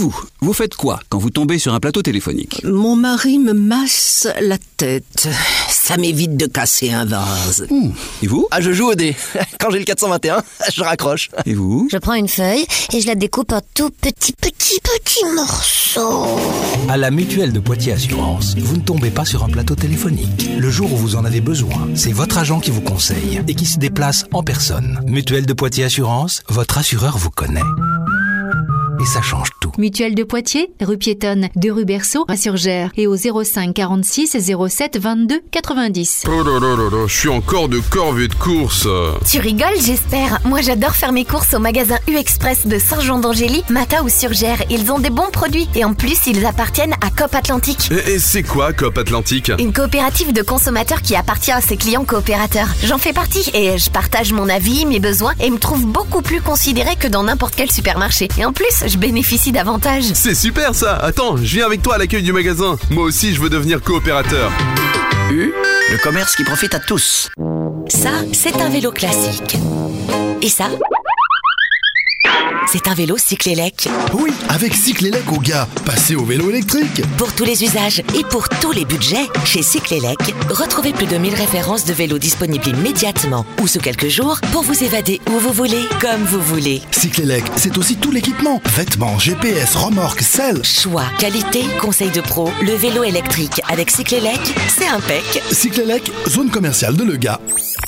vous faites quoi quand vous tombez sur un plateau téléphonique ? Mon mari me masse la tête. Ça m'évite de casser un vase. Et vous ? Je joue au dé. Quand j'ai le 421, je raccroche. Et vous ? Je prends une feuille et je la découpe en tout petits morceaux. À la Mutuelle de Poitiers Assurance, vous ne tombez pas sur un plateau téléphonique. Le jour où vous en avez besoin, c'est votre agent qui vous conseille et qui se déplace en personne. Mutuelle de Poitiers Assurance, votre assureur vous connaît. Et ça change tout. Mutuelle de Poitiers, rue piétonne de rue Berceau à Surgères et au 05 46 07 22 90. Oh là là là là, je suis encore de corvée de course. Tu rigoles, j'espère. Moi, j'adore faire mes courses au magasin U-Express de Saint-Jean-d'Angély, Mata ou Surgères. Ils ont des bons produits et en plus, ils appartiennent à Coop Atlantique. Et c'est quoi Coop Atlantique ? Une coopérative de consommateurs qui appartient à ses clients coopérateurs. J'en fais partie et je partage mon avis, mes besoins et me trouve beaucoup plus considérée que dans n'importe quel supermarché. Et en plus, je bénéficie d'avantages. C'est super ça. Attends, je viens avec toi à l'accueil du magasin. Moi aussi, je veux devenir coopérateur. Le commerce qui profite à tous. Ça, c'est un vélo classique. Et ça, c'est un vélo Cyclélec. Oui, avec Cyclélec au gars, passez au vélo électrique. Pour tous les usages et pour tous les budgets, chez Cyclélec, retrouvez plus de 1000 références de vélos disponibles immédiatement ou sous quelques jours pour vous évader où vous voulez, comme vous voulez. Cyclélec, c'est aussi tout l'équipement. Vêtements, GPS, remorques, selle. Choix, qualité, conseil de pro, le vélo électrique avec Cyclélec, c'est impec. Cyclélec, zone commerciale de Le Gars.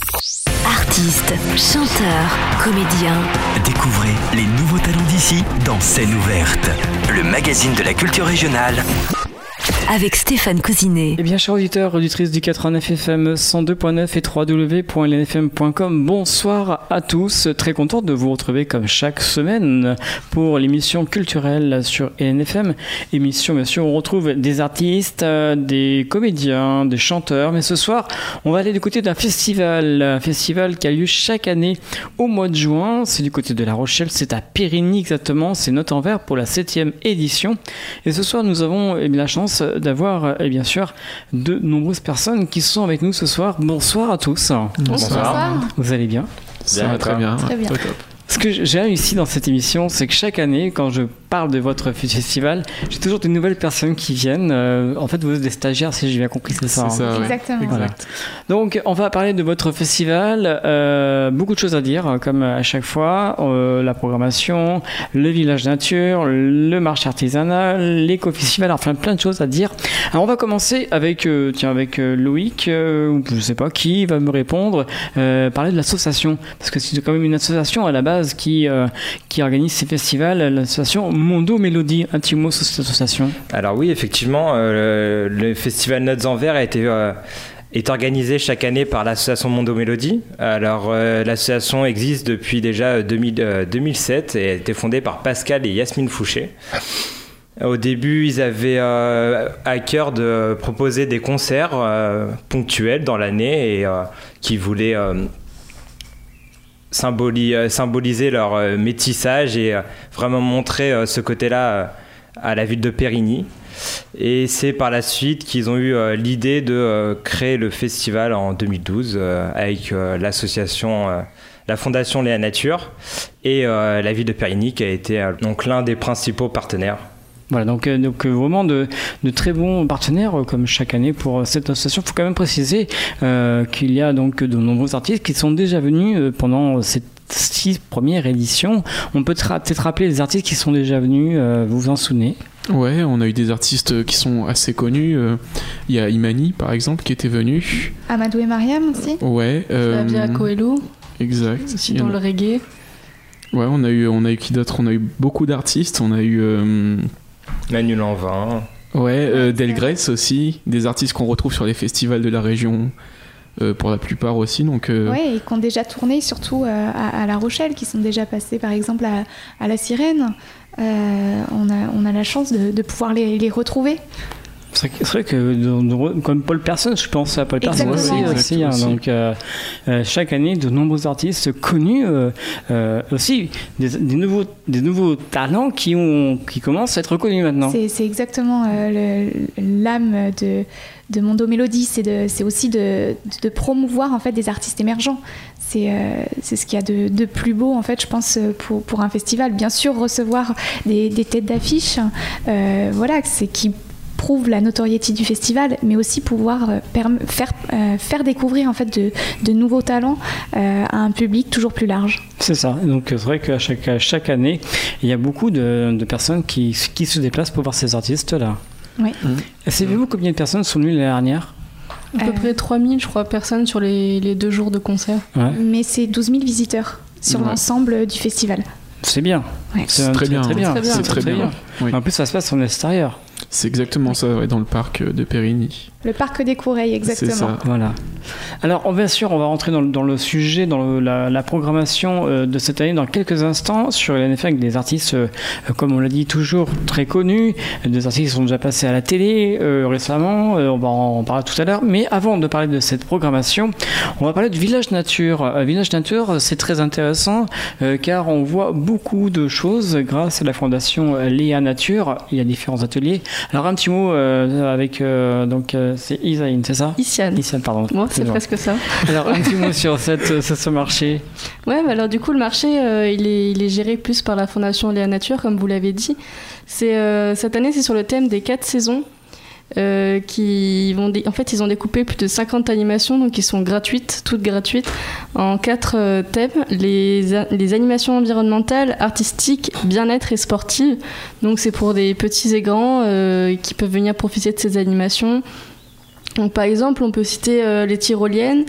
Artistes, chanteurs, comédiens. Découvrez les nouveaux talents d'ici dans Scène ouverte, le magazine de la culture régionale. Avec Stéphane Cousinet. Eh bien, chers auditeurs, auditrices du 89 FM 102.9 et www.lnfm.com, bonsoir à tous. Très content de vous retrouver comme chaque semaine pour l'émission culturelle sur LNFM. Émission, bien sûr, on retrouve des artistes, des comédiens, des chanteurs. Mais ce soir, on va aller du côté d'un festival. Un festival qui a lieu chaque année au mois de juin. C'est du côté de La Rochelle, c'est à Périgny exactement. C'est Note-en-Vert pour la 7e édition. Et ce soir, nous avons la chance d'avoir bien sûr de nombreuses personnes qui sont avec nous ce soir. Bonsoir à tous. Bonsoir. Vous allez bien ? Ça va très bien. Très bien. Ce que j'ai réussi dans cette émission, c'est que chaque année, quand je parle de votre festival, j'ai toujours de nouvelles personnes qui viennent. En fait, vous êtes des stagiaires, si j'ai bien compris, c'est ça. C'est ça, oui. Exactement. Voilà. Donc, on va parler de votre festival. Beaucoup de choses à dire, comme à chaque fois. La programmation, le village nature, le marché artisanal, l'éco-festival, enfin plein de choses à dire. Alors, on va commencer avec, Loïc, ou je ne sais pas qui va me répondre, parler de l'association. Parce que c'est quand même une association à la base qui organise ces festivals, l'association Mondo Mélodie. Un petit mot sur cette association. Alors oui, effectivement, le festival Note-en-Vert est organisé chaque année par l'association Mondo Mélodie. Alors l'association existe depuis déjà 2007 et a été fondée par Pascal et Yasmine Fouché. Au début, ils avaient à cœur de proposer des concerts ponctuels dans l'année et qui voulaient symboliser leur métissage et vraiment montrer ce côté-là à la ville de Périgny. Et c'est par la suite qu'ils ont eu l'idée de créer le festival en 2012 avec l'association, la fondation Léa Nature et la ville de Périgny qui a été donc l'un des principaux partenaires. Voilà, donc vraiment de très bons partenaires comme chaque année pour cette association. Il faut quand même préciser qu'il y a donc de nombreux artistes qui sont déjà venus pendant cette 6 premières éditions. On peut peut-être rappeler les artistes qui sont déjà venus, vous vous en souvenez ? Ouais, on a eu des artistes qui sont assez connus. Il y a Imani, par exemple, qui était venu. Amadou et Mariam aussi. Ouais. Flavia Coelho. Exact. Aussi dans le reggae. Ouais, on a eu qui d'autre ? On a eu beaucoup d'artistes. On a eu Manu Lanvin. Ouais, Delgrès aussi. Des artistes qu'on retrouve sur les festivals de la région. Pour la plupart aussi. Donc, ouais, et qui ont déjà tourné surtout à La Rochelle, qui sont déjà passés par exemple à La Sirène. On a la chance de pouvoir les retrouver. C'est vrai que comme Paul Persson, je pense à Paul Persson aussi. Donc chaque année, de nombreux artistes connus, aussi des nouveaux talents qui commencent à être reconnus maintenant. C'est exactement l'âme de Mondo Mélodie, c'est aussi de promouvoir en fait des artistes émergents. C'est ce qu'il y a de plus beau en fait, je pense, pour un festival. Bien sûr, recevoir des têtes d'affiche, voilà, c'est qui prouve la notoriété du festival, mais aussi pouvoir faire découvrir en fait de nouveaux talents à un public toujours plus large. C'est ça. Donc c'est vrai qu'à chaque année, il y a beaucoup de personnes qui se déplacent pour voir ces artistes-là. Oui. Savez-vous combien de personnes sont venues l'année dernière ? À peu près 3000, je crois, personnes sur les 2 jours de concert. Ouais. Mais c'est 12 000 visiteurs sur l'ensemble du festival. C'est bien. Ouais. C'est très bien. C'est très bien. Oui. En plus, ça se passe en extérieur. C'est exactement ça, dans le parc de Périgny. Le parc des Coureilles, exactement. C'est ça. Voilà. Alors, bien sûr, on va rentrer dans le sujet, dans la programmation de cette année dans quelques instants sur l'NFA avec des artistes, comme on l'a dit, toujours très connus, des artistes qui sont déjà passés à la télé récemment, on va en parler tout à l'heure. Mais avant de parler de cette programmation, on va parler du Village Nature. Village Nature, c'est très intéressant car on voit beaucoup de choses grâce à la fondation Léa Nature. Il y a différents ateliers. Alors, un petit mot avec c'est Isaïne, c'est ça ? Isiane, pardon. Moi, c'est presque ça. Alors, un petit mot sur ce marché. Ouais, bah alors du coup, le marché, il est géré plus par la Fondation Léa Nature, comme vous l'avez dit. Cette année, c'est sur le thème des 4 saisons. En fait, ils ont découpé plus de 50 animations, donc qui sont gratuites, toutes gratuites, en 4 thèmes. Les animations environnementales, artistiques, bien-être et sportives. Donc c'est pour des petits et grands qui peuvent venir profiter de ces animations. Donc, par exemple, on peut citer les tyroliennes,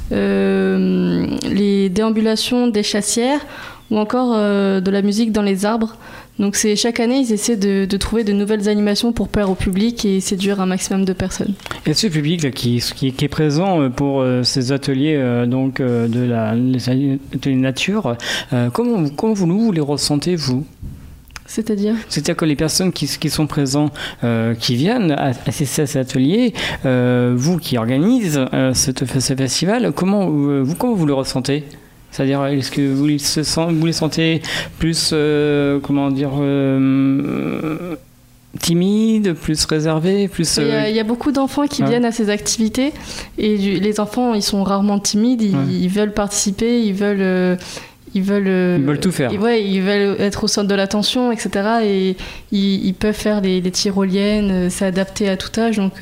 les déambulations des chassières ou encore de la musique dans les arbres. Donc chaque année, ils essaient de trouver de nouvelles animations pour plaire au public et séduire un maximum de personnes. Et ce public là, qui est présent pour ces ateliers les ateliers nature, comment vous les ressentez, vous ? C'est-à-dire que les personnes qui sont présentes, qui viennent assister à cet atelier, vous qui organisez ce festival, comment vous le ressentez ? C'est-à-dire, est-ce que vous les sentez plus, timides, plus réservés, plus... Il y a beaucoup d'enfants qui viennent à ces activités et les enfants, ils sont rarement timides, ils veulent participer, ils veulent tout faire. Ils veulent être au centre de l'attention, etc. Et ils peuvent faire les tyroliennes, c'est adapté à tout âge. Donc,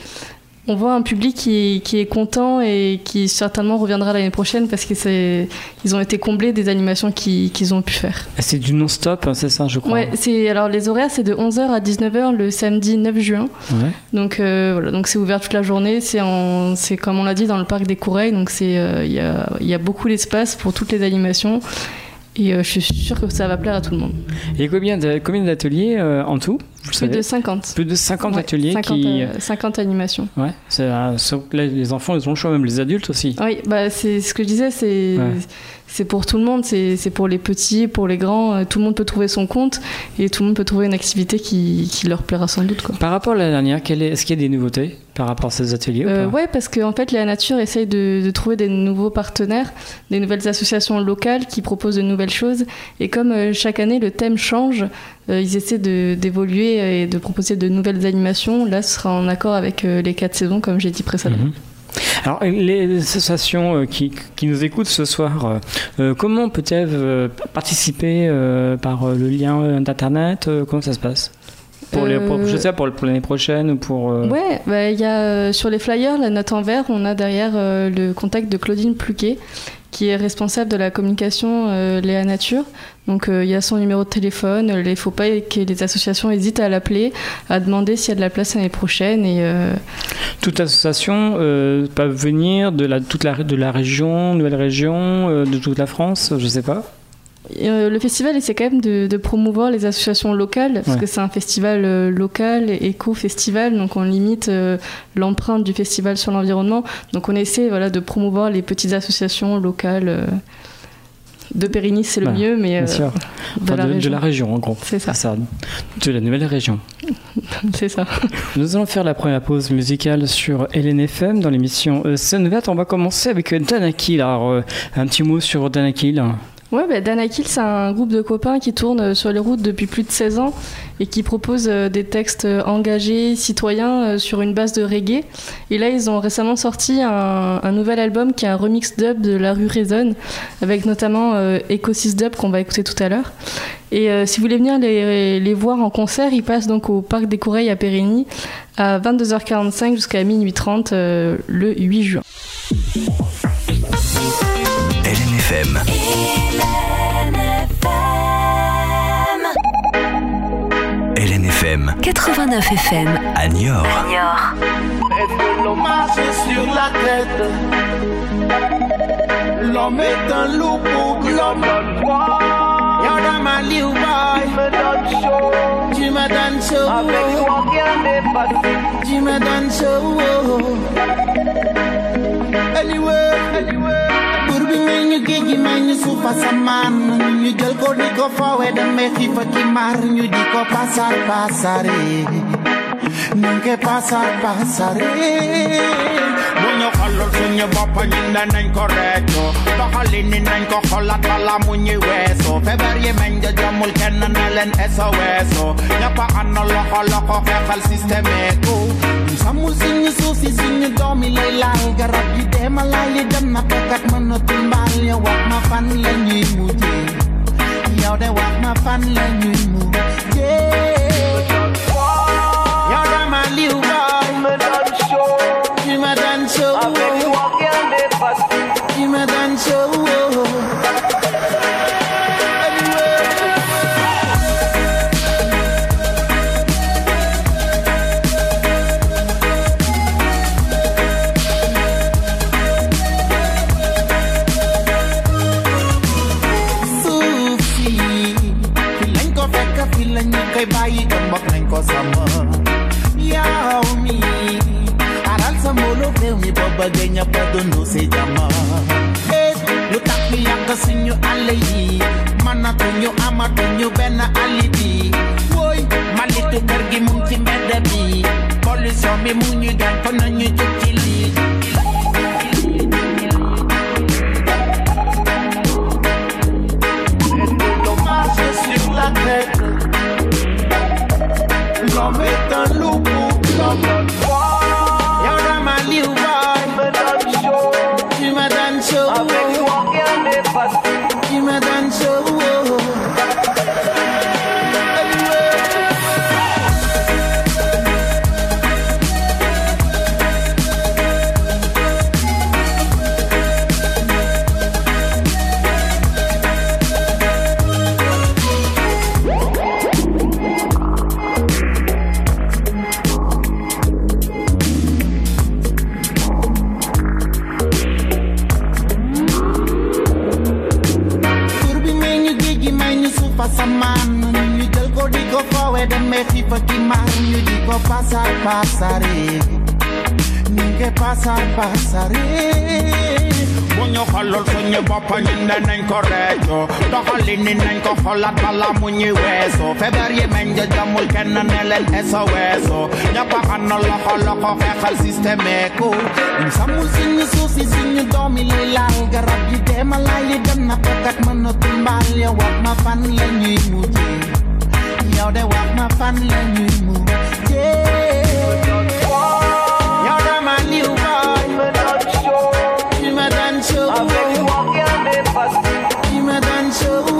on voit un public qui est content et qui certainement reviendra l'année prochaine parce qu'ils ont été comblés des animations qu'ils ont pu faire. C'est du non-stop, hein, c'est ça, je crois. Ouais, alors les horaires, c'est de 11h à 19h le samedi 9 juin. Ouais. Donc, voilà, donc c'est ouvert toute la journée. C'est comme on l'a dit, dans le parc des Coureilles. Donc, il y a beaucoup d'espace pour toutes les animations. Et je suis sûre que ça va plaire à tout le monde. Et combien d'ateliers en tout, vous Plus de 50. Plus de 50 ateliers 50 animations. Ouais, les enfants, ils ont le choix, même les adultes aussi. Oui, c'est ce que je disais, c'est pour tout le monde, c'est pour les petits, pour les grands, tout le monde peut trouver son compte et tout le monde peut trouver une activité qui leur plaira sans doute, quoi. Par rapport à l'année dernière, est-ce qu'il y a des nouveautés par rapport à ces ateliers Oui, parce qu'en fait, la nature essaye de trouver des nouveaux partenaires, des nouvelles associations locales qui proposent de nouvelles choses. Et comme chaque année, le thème change, ils essaient d'évoluer et de proposer de nouvelles animations. Là, ce sera en accord avec les 4 saisons, comme j'ai dit précédemment. Alors, les associations qui nous écoutent ce soir, comment peut-elles participer par le lien d'Internet Comment ça se passe pour l'année prochaine ou pour... Ouais, y a, sur les flyers, la note en vert, on a derrière le contact de Claudine Pluquet, qui est responsable de la communication Léa Nature. Donc il y a son numéro de téléphone. Il ne faut pas que les associations hésitent à l'appeler, à demander s'il y a de la place l'année prochaine. Toute association peut venir de la région, nouvelle région, de toute la France, je ne sais pas. Le festival essaie quand même de promouvoir les associations locales, parce que c'est un festival local, éco-festival, donc on limite l'empreinte du festival sur l'environnement. Donc on essaie de promouvoir les petites associations locales. de Périgny, c'est le mieux, mais bien sûr. De la région, en gros. C'est ça. De la nouvelle région. C'est ça. Nous allons faire la première pause musicale sur LNFM dans l'émission Scène Ouverte. On va commencer avec Danakil. Alors, un petit mot sur Danakil. Ouais, Danakil, c'est un groupe de copains qui tourne sur les routes depuis plus de 16 ans et qui propose des textes engagés, citoyens, sur une base de reggae. Et là, ils ont récemment sorti un nouvel album qui est un remix dub de La Rue Résonne, avec notamment Ecosys Dub qu'on va écouter tout à l'heure. Et si vous voulez venir les voir en concert, ils passent donc au Parc des Courreilles à Périgny à 22h45 jusqu'à minuit 30 le 8 juin. LNFM. LNFM 89 FM à Niort. Est-ce que l'on marche sur la tête? L'homme est un loup pour l'homme donne quoi? Y'a dans ma liu tu me donnes chaud. Avec toi rien n'est facile. Tu me donnes chaud. Anyway. Burbi meñu géej meñu suufa samaan ñu jël ko di ko foowe demee xiifa ki mar ñu di ko pasare ñu ngi pasare bu ñu xoolul suñu bopp ñun danañ ko réccu doxalin ni nañ ko xoolaat bala mu ñuy weesu feebar yi meñ ja jomul kenn na leen SOS ñëpp a ànd loxo xeexal système ko samul suñu suuf si suñu doom yi lay laal garab yi deema laal yi dem na fekkat mënatul mbaal yow wax ma fan la ñuy mujjee yow de wax ma fan la ñuy mujjee yow dama liw boy tu me donnes chaud avec toi rien n'est facile tu me donnes chaud kay bàyyi ko mbokk nañ ko sama yow mi aral sa mbooloo réew mi boo bëggee ñëpp a dund si jàmm lu tax ñu yàq suñu àll yi mënatuñu amatuñu benn alibi wooy malitu kër gi mu ngi ci mbedd bi pollution bi mu ñu gën ko nañu jóg ci lii sur la tête. L'homme est un loup pour l'homme donne quoi? Y'a dans ma liu boy tu me donnes chaud. Avec toi rien n'est facile. Tu me donnes chaud. Pasaman, ñu jël ko di ko foowe demee xiifa ki mar ñu di ko pasare ñu ngi pasare bu ñu xoolul suñu bopp ñun danañ ko réccu doxalin ni nañ ko xoolaat bala mu ñuy weesu feebar yi meñ ja jamul kenn ne leen SOS ñëpp a ànd loxo xeexal système ko ñu sàmmul suñu suuf si suñu doom yi lay laal garab yi deema laal yi dem na fekkat mënatul mbaal yow wax ma fan la ñuy mujjee yow de wax ma fan la ñuy mujjee yow dama liw boy tu me donnes chaud avec toi rien n'est facile tu me donnes chaud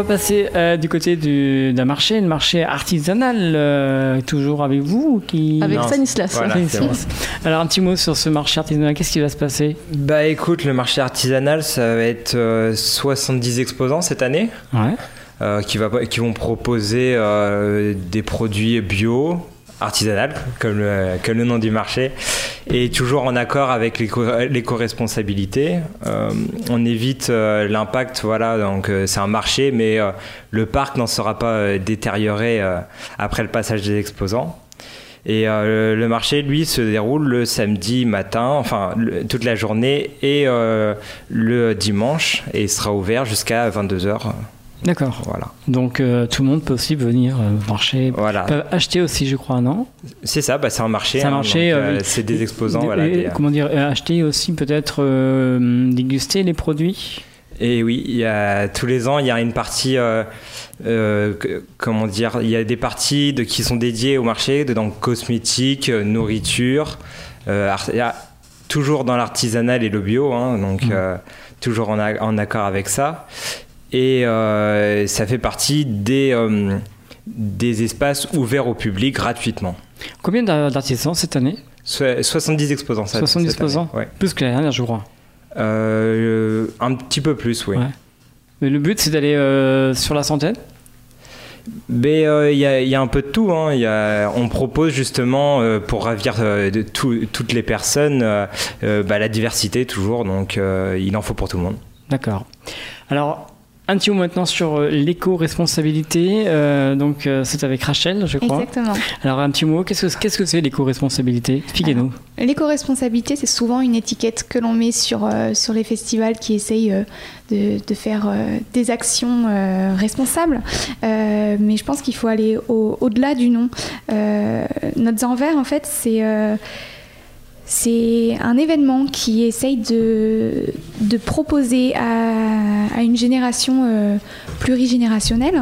va passer du côté d'un marché, le marché artisanal, toujours avec vous Avec Stanislas. Voilà, c'est bon. Alors un petit mot sur ce marché artisanal, qu'est-ce qui va se passer? Bah écoute, le marché artisanal, ça va être 70 exposants cette année. Ouais. Qui vont proposer des produits bio, artisanal, comme le nom du marché, et toujours en accord avec l'éco-responsabilité. On évite l'impact, voilà, donc c'est un marché, mais le parc n'en sera pas détérioré après le passage des exposants. Et le marché, lui, se déroule le samedi matin, enfin toute la journée, et le dimanche, et il sera ouvert jusqu'à 22h. D'accord. Voilà. Donc tout le monde peut aussi venir marcher, peut acheter aussi, je crois, non? C'est ça, c'est un marché. C'est un marché. Donc, c'est des exposants. Comment dire, acheter aussi peut-être déguster les produits. Et oui, il y a tous les ans, il y a une partie. Comment dire, il y a des parties qui sont dédiées au marché, donc cosmétiques, nourriture, toujours dans l'artisanal et le bio, hein, donc toujours en accord avec ça. Et ça fait partie des espaces ouverts au public gratuitement. Combien d'artisans cette année? 70 exposants. 70 exposants, ouais. Plus que l'année dernière, je crois. Un petit peu plus, oui. Ouais. Mais le but, c'est d'aller sur la centaine? Mais il y a un peu de tout, hein. On propose justement pour ravir toutes les personnes la diversité toujours, donc il en faut pour tout le monde. D'accord. Alors, un petit mot maintenant sur l'éco-responsabilité. Donc, c'est avec Rachel, je crois. Exactement. Alors, un petit mot, qu'est-ce que c'est l'éco-responsabilité? Expliquez-nous. L'éco-responsabilité, c'est souvent une étiquette que l'on met sur les festivals qui essayent de faire des actions responsables. Mais je pense qu'il faut aller au-delà du nom. Notre Envers, en fait, c'est un événement qui essaye de proposer à une génération plurigénérationnelle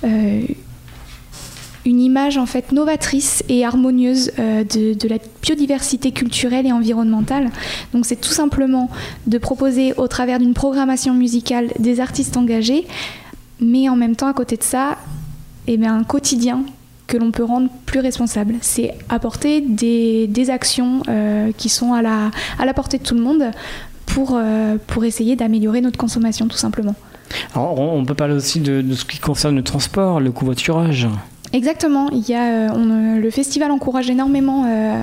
une image en fait novatrice et harmonieuse de la biodiversité culturelle et environnementale. Donc c'est tout simplement de proposer au travers d'une programmation musicale des artistes engagés, mais en même temps à côté de ça, un quotidien que l'on peut rendre plus responsable. C'est apporter des actions qui sont à la portée de tout le monde pour essayer d'améliorer notre consommation, tout simplement. Alors, on peut parler aussi de ce qui concerne le transport, le covoiturage. Exactement. Le festival encourage énormément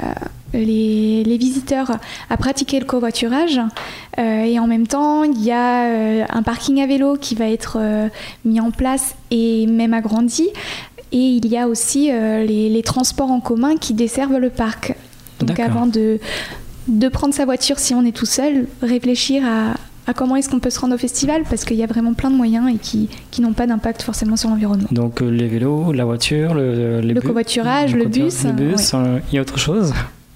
les visiteurs à pratiquer le covoiturage. Et en même temps, il y a un parking à vélo qui va être mis en place et même agrandi. Et il y a aussi les transports en commun qui desservent le parc. Donc D'accord. Avant de prendre sa voiture si on est tout seul, réfléchir à comment est-ce qu'on peut se rendre au festival, parce qu'il y a vraiment plein de moyens et qui n'ont pas d'impact forcément sur l'environnement. Donc les vélos, la voiture, le covoiturage, le bus. Oui. Il y a autre chose?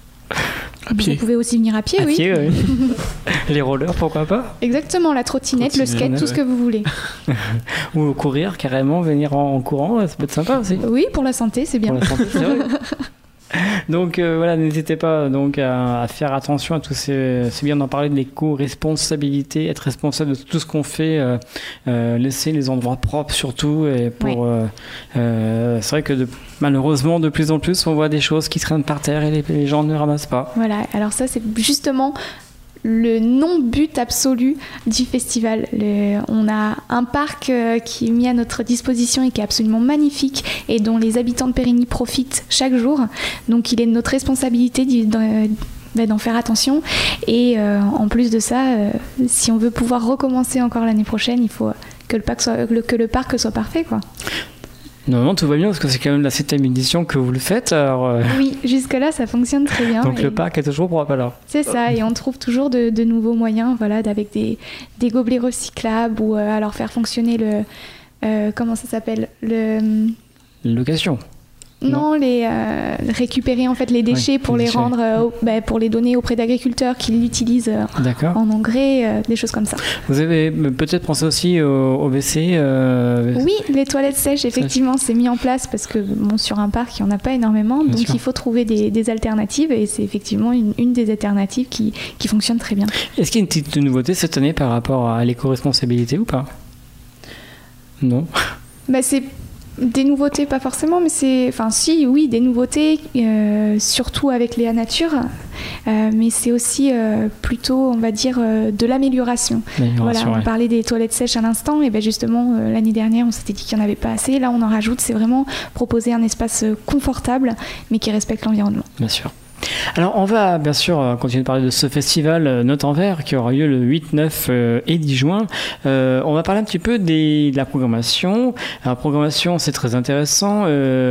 À pied. Vous pouvez aussi venir à pied, oui. Pied, oui. Les rollers, pourquoi pas? Exactement, la trottinette, le skate, tout ce que vous voulez. Ou courir carrément, venir en courant, ça peut être sympa aussi. Oui, pour la santé, c'est bien. Pour la santé, c'est vrai. Donc voilà, n'hésitez pas donc à faire attention à tous c'est bien d'en parler de l'éco-responsabilité, être responsable de tout ce qu'on fait, laisser les endroits propres surtout, et pour c'est vrai que malheureusement de plus en plus on voit des choses qui traînent par terre et les gens ne ramassent pas. Voilà, alors ça c'est justement le non-but absolu du festival. On a un parc qui est mis à notre disposition et qui est absolument magnifique et dont les habitants de Périgny profitent chaque jour. Donc il est de notre responsabilité d'en faire attention. Et en plus de ça, si on veut pouvoir recommencer encore l'année prochaine, il faut que le parc soit parfait, quoi. Non, tout va bien parce que c'est quand même la 7e édition que vous le faites. Alors, oui, jusque-là, ça fonctionne très bien. Donc le parc est toujours propre alors. C'est ça, et on trouve toujours de nouveaux moyens, voilà, avec des gobelets recyclables ou alors faire fonctionner comment ça s'appelle, location. Non, récupérer en fait les déchets pour les rendre, pour les donner auprès d'agriculteurs qui l'utilisent en engrais, des choses comme ça. Vous avez peut-être pensé aussi au WC Oui, les toilettes sèches, effectivement, c'est mis en place parce que sur un parc, il n'y en a pas énormément, donc il faut trouver des alternatives et c'est effectivement une des alternatives qui fonctionne très bien. Est-ce qu'il y a une petite nouveauté cette année par rapport à l'éco-responsabilité ou pas ? Non. C'est des nouveautés, pas forcément, mais oui, des nouveautés, surtout avec Léa Nature, mais c'est aussi plutôt, on va dire, de l'amélioration. Voilà, on parlait des toilettes sèches à l'instant, et justement, l'année dernière, on s'était dit qu'il n'y en avait pas assez. Là, on en rajoute, c'est vraiment proposer un espace confortable, mais qui respecte l'environnement. Bien sûr. Alors on va bien sûr continuer de parler de ce festival Notes en Vert qui aura lieu le 8, 9 et 10 juin. On va parler un petit peu de la programmation. La programmation, c'est très intéressant.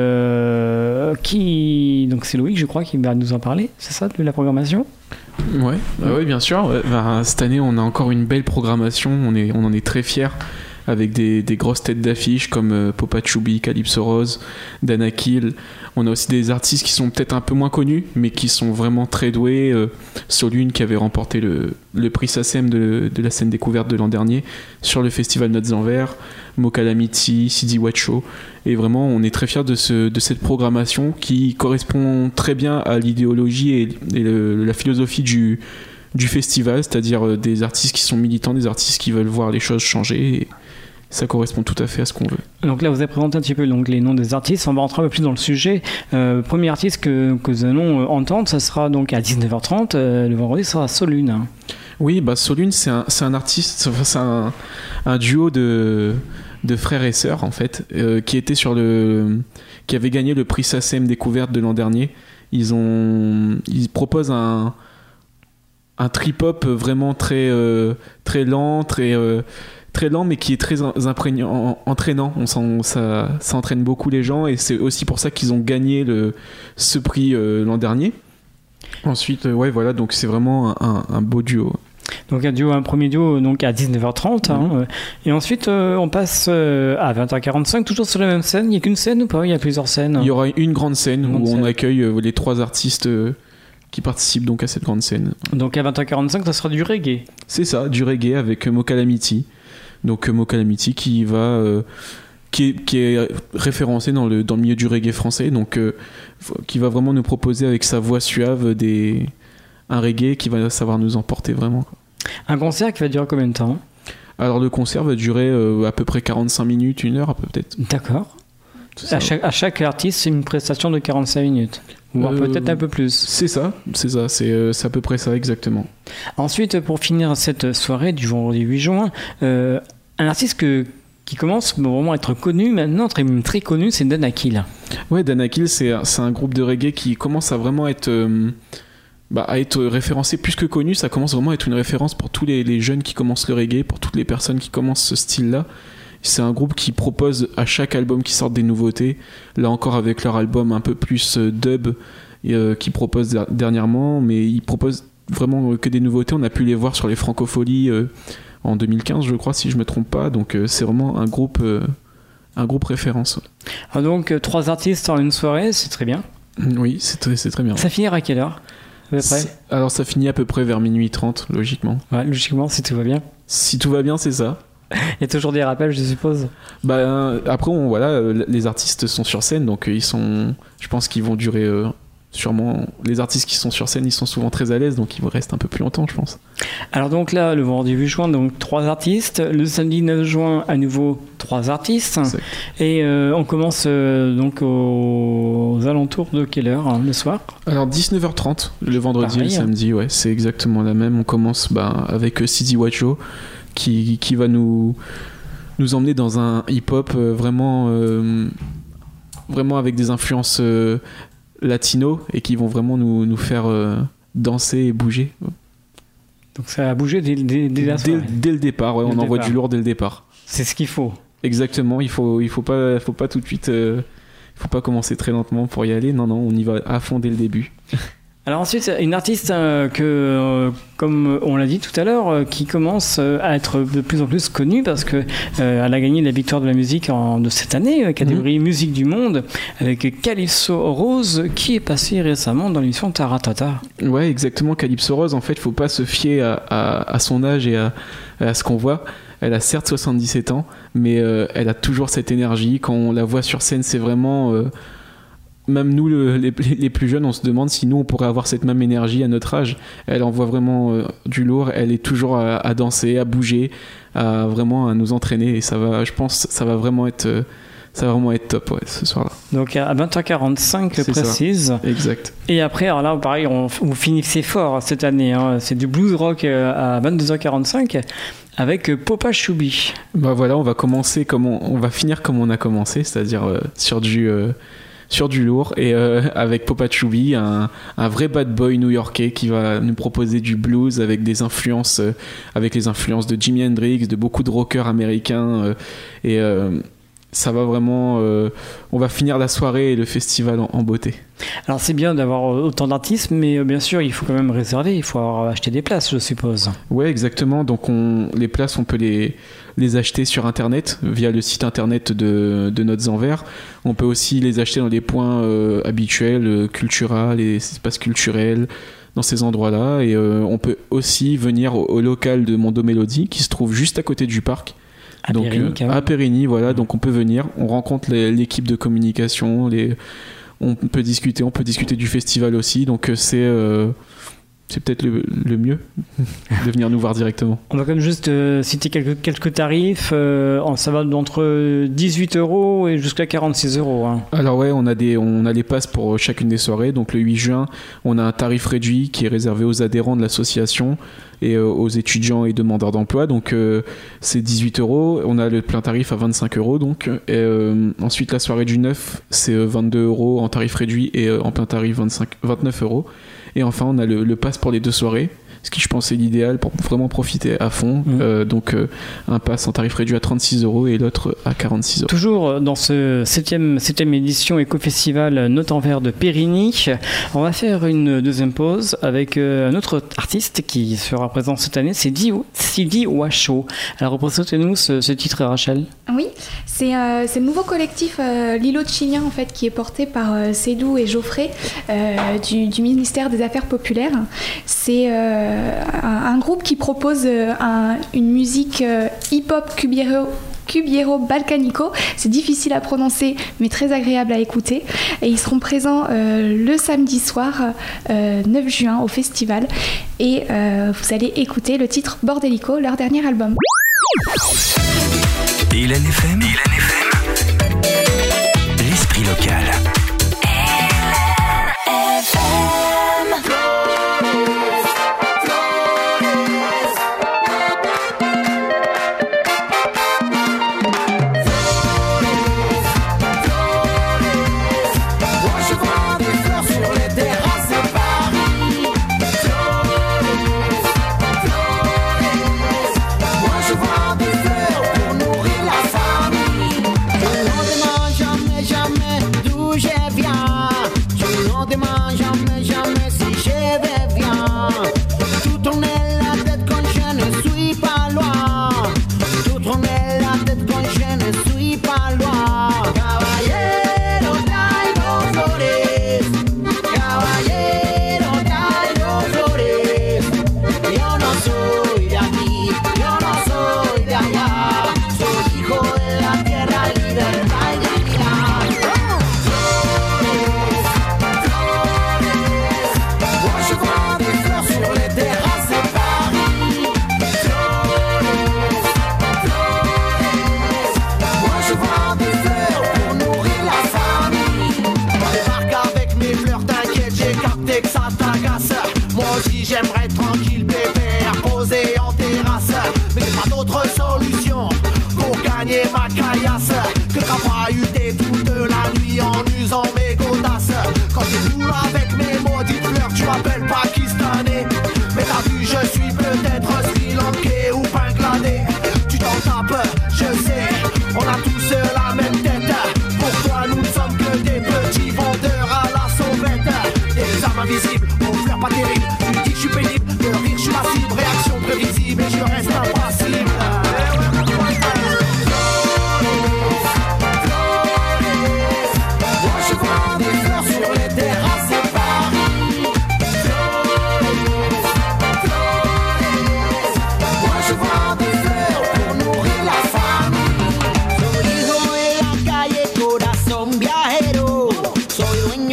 Donc c'est Loïc, je crois, qui va nous en parler. C'est ça, de la programmation ? Ouais, oui, bien sûr. Cette année, on a encore une belle programmation. On en est très fiers. Avec des grosses têtes d'affiche comme Popa Chubby, Calypso Rose, Dana Kill. On a aussi des artistes qui sont peut-être un peu moins connus, mais qui sont vraiment très doués. Solune qui avait remporté le prix SACEM de la scène découverte de l'an dernier sur le festival Notes en Vert, Mo Calamity, Sidi Watcho. Et vraiment, on est très fiers de cette programmation qui correspond très bien à l'idéologie et la philosophie du festival, c'est-à-dire des artistes qui sont militants, des artistes qui veulent voir les choses changer. Et ça correspond tout à fait à ce qu'on veut. Donc là, vous avez présenté un petit peu les noms des artistes. On va rentrer un peu plus dans le sujet. Premier artiste que nous allons entendre, ça sera donc à 19h30. Le vendredi, ça sera Solune. Oui, Solune, c'est un artiste, c'est un duo de frères et sœurs, en fait, qui avait gagné le prix SACEM découverte de l'an dernier. Ils proposent un trip-hop vraiment très lent, très lent, mais qui est très entraînant. Ça entraîne beaucoup les gens, et c'est aussi pour ça qu'ils ont gagné ce prix l'an dernier. Ensuite, voilà, donc c'est vraiment un beau duo. Donc un premier duo donc à 19h30, et ensuite on passe à 20h45, toujours sur la même scène. Il n'y a qu'une scène ou pas ? Il y a plusieurs scènes. Il y aura une grande scène où on accueille les 3 artistes qui participent donc à cette grande scène. Donc à 20h45, ça sera du reggae. C'est ça, du reggae avec Mo Calamity. Donc Mo Calamity qui est référencé dans le milieu du reggae français, donc qui va vraiment nous proposer avec sa voix suave un reggae qui va savoir nous emporter vraiment. Un concert qui va durer combien de temps ? Alors le concert va durer à peu près 45 minutes, 1 heure peut-être. D'accord. À chaque artiste, c'est une prestation de 45 minutes. Ou peut-être un peu plus. C'est ça, c'est à peu près ça exactement. Ensuite, pour finir cette soirée du vendredi 8 juin, un artiste qui commence vraiment à être connu maintenant, très, très connu, c'est Dana Kill. Ouais, Dana Kill, c'est un groupe de reggae qui commence à vraiment être référencé plus que connu. Ça commence vraiment à être une référence pour tous les jeunes qui commencent le reggae, pour toutes les personnes qui commencent ce style-là. C'est un groupe qui propose à chaque album qui sort des nouveautés. Là encore avec leur album un peu plus dub qu'ils proposent dernièrement, mais ils proposent vraiment que des nouveautés. On a pu les voir sur les Francopholies en 2015, je crois, si je me trompe pas. Donc c'est vraiment un groupe référence. Ah, donc 3 artistes en une soirée, c'est très bien. Oui, c'est très bien. Ça finira à quelle heure à peu près ? Alors ça finit à peu près vers minuit 30, logiquement. Ouais, logiquement, si tout va bien. Si tout va bien, c'est ça. Il y a toujours des rappels, je suppose. Après, les artistes sont sur scène, donc je pense qu'ils vont durer sûrement. Les artistes qui sont sur scène, ils sont souvent très à l'aise, donc ils restent un peu plus longtemps, je pense. Alors donc là, le vendredi 8 juin, donc 3 artistes. Le samedi 9 juin, à nouveau 3 artistes. Exact. Et on commence donc aux alentours de quelle heure le soir ? Alors 19h30 le vendredi et le samedi, ouais, c'est exactement la même. On commence avec Sidi Watcho, qui va nous emmener dans un hip-hop vraiment avec des influences latino, et qui vont vraiment nous faire danser et bouger. Donc ça a bougé dès le départ, ouais, on envoie du lourd dès le départ. C'est ce qu'il faut. Exactement, il faut pas tout de suite, faut pas commencer très lentement pour y aller. Non, on y va à fond dès le début. Alors ensuite, une artiste comme on l'a dit tout à l'heure, qui commence à être de plus en plus connue parce que elle a gagné la victoire de la musique de cette année, catégorie musique du monde, avec Calypso Rose, qui est passée récemment dans l'émission Taratata. Ouais, exactement. Calypso Rose, en fait, faut pas se fier à son âge et à ce qu'on voit. Elle a certes 77 ans, mais elle a toujours cette énergie. Quand on la voit sur scène, c'est vraiment même nous, les plus jeunes, on se demande si nous, on pourrait avoir cette même énergie à notre âge. Elle envoie vraiment du lourd. Elle est toujours à danser, à bouger, à nous entraîner. Et je pense, ça va vraiment être top ce soir-là. Donc à 20h45 précise. Ça. Exact. Et après, alors là, pareil, vous finissez fort cette année. Hein. C'est du blues rock à 22h45 avec Popa Chubby. Bah voilà, on va finir comme on a commencé, c'est-à-dire sur du lourd et avec Popa Chubby, un vrai bad boy new-yorkais qui va nous proposer du blues avec des influences, avec les influences de Jimi Hendrix, de beaucoup de rockers américains ça va vraiment on va finir la soirée et le festival en beauté. Alors c'est bien d'avoir autant d'artistes, mais bien sûr il faut quand même réserver, il faut acheter des places, je suppose. Ouais, exactement. Donc les places, on peut les acheter sur internet via le site internet de Notes en Verre. On peut aussi les acheter dans les points habituels, Cultura, les espaces culturels, dans ces endroits-là. Et on peut aussi venir au local de Mondo Mélodie qui se trouve juste à côté du parc. À Périgny, voilà. Donc on peut venir, on rencontre l'équipe de communication, on peut discuter du festival aussi. Donc c'est peut-être le mieux de venir nous voir directement. On va quand même juste citer quelques tarifs. Ça va d'entre 18 € et jusqu'à 46 €. Hein. Alors ouais, on a les passes pour chacune des soirées. Donc le 8 juin, on a un tarif réduit qui est réservé aux adhérents de l'association et aux étudiants et demandeurs d'emploi. Donc c'est 18 €. On a le plein tarif à 25 €. Donc ensuite la soirée du 9, c'est 22 € en tarif réduit et en plein tarif 29 €. Et enfin, on a le pass pour les 2 soirées, ce qui je pense est l'idéal pour vraiment profiter à fond. Donc un pass en tarif réduit à 36 € et l'autre à 46 €. Toujours dans ce 7e édition Éco-Festival Notes en Verre de Périgny, on va faire une deuxième pause avec un autre artiste qui sera présent cette année, c'est Sidi Washo. Alors représentez-nous ce titre, Rachel. Oui, c'est le nouveau collectif Lilo Chilien en fait, qui est porté par Sédou et Geoffrey du ministère des Affaires populaires. C'est un groupe qui propose une musique hip-hop cubiero balkanico. C'est difficile à prononcer mais très agréable à écouter, et ils seront présents le samedi soir 9 juin au festival, et vous allez écouter le titre Bordelico, leur dernier album. Et l'NFM, l'esprit local. Soy dueño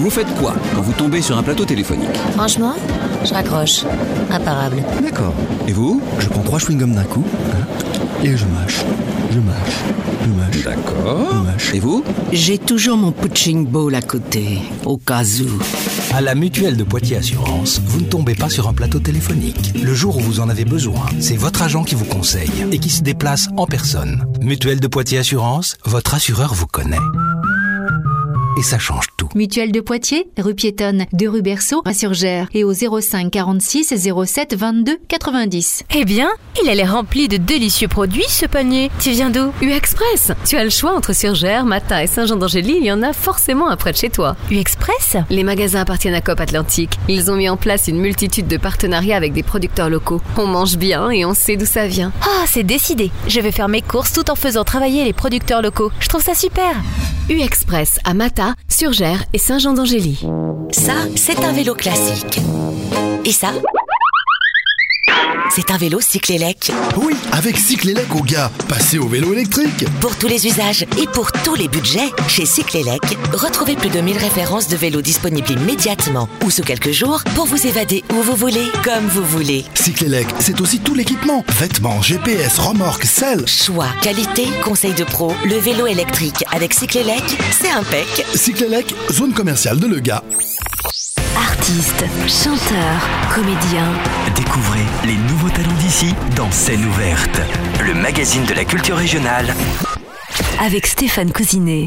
Vous faites quoi quand vous tombez sur un plateau téléphonique? Franchement, je raccroche. Imparable. D'accord. Et vous? Je prends 3 chewing-gums d'un coup, et je mâche. D'accord. Et vous? J'ai toujours mon punching ball à côté, au cas où. À la Mutuelle de Poitiers Assurance, vous ne tombez pas sur un plateau téléphonique. Le jour où vous en avez besoin, c'est votre agent qui vous conseille et qui se déplace en personne. Mutuelle de Poitiers Assurance, votre assureur vous connaît. Et ça change tout. Mutuelle de Poitiers, rue piétonne de rue Berceau à Surgères et au 05 46 07 22 90. Eh bien, il a l'air rempli de délicieux produits ce panier. Tu viens d'où? U-Express. Tu as le choix entre Surgères, Mata et Saint-Jean-d'Angély, il y en a forcément un près de chez toi. U-Express? Les magasins appartiennent à Coop Atlantique. Ils ont mis en place une multitude de partenariats avec des producteurs locaux. On mange bien et on sait d'où ça vient. Ah, c'est décidé. Je vais faire mes courses tout en faisant travailler les producteurs locaux. Je trouve ça super. U-Express à Mata, Surgères et Saint-Jean-d'Angély. Ça, c'est un vélo classique. Et ça, c'est un vélo Cyclélec. Oui, avec Cyclélec au gars, passez au vélo électrique. Pour tous les usages et pour tous les budgets, chez Cyclélec, retrouvez plus de 1000 références de vélos disponibles immédiatement ou sous quelques jours pour vous évader où vous voulez, comme vous voulez. Cyclélec, c'est aussi tout l'équipement. Vêtements, GPS, remorques, selles. Choix, qualité, conseil de pro, le vélo électrique avec Cyclélec, c'est impec. Cyclélec, zone commerciale de Le Gars. Artistes, chanteurs, comédiens. Découvrez les nouveaux talents d'ici dans Scène ouverte, le magazine de la culture régionale. Avec Stéphane Cousinet.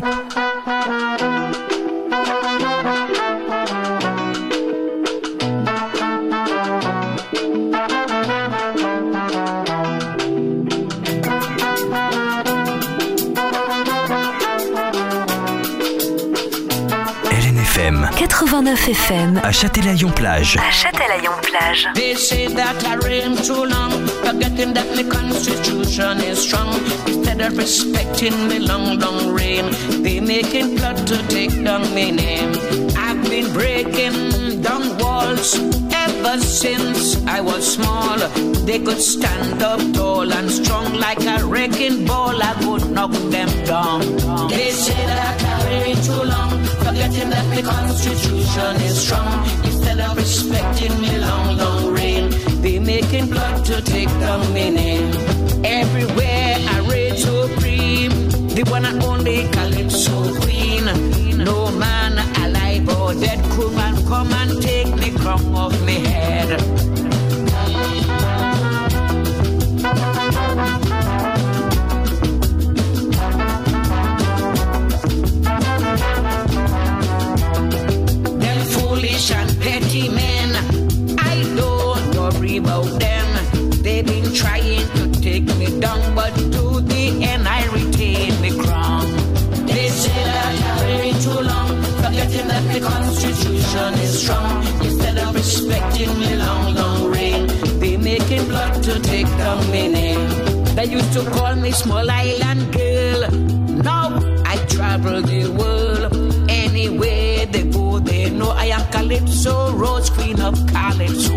FM 89 FM à Châtelaillon-Plage. They say that I reign too long, forgetting that my constitution is strong. Instead of respecting me long, long reign, they making plot to take down my name. I've been breaking down walls ever since I was small. They could stand up tall and strong like a wrecking ball. I would knock them down. They say that I reign too long, forgetting that the constitution is strong. Instead of respecting me long, long reign, they making blood to take down my name. Everywhere I reign supreme, the one and only Calypso queen. No man alive or dead could man come and take the crown off my head. And petty men, I don't worry about them. They've been trying to take me down, but to the end I retain the crown. They say that I reign too long, forgetting that the constitution is strong. Instead of respecting me long, long reign, they making blood to take down my name. They used to call me small island girl. Now I travel the world. Anywhere they go, they know I am Calypso, Rose, Queen of Calypso.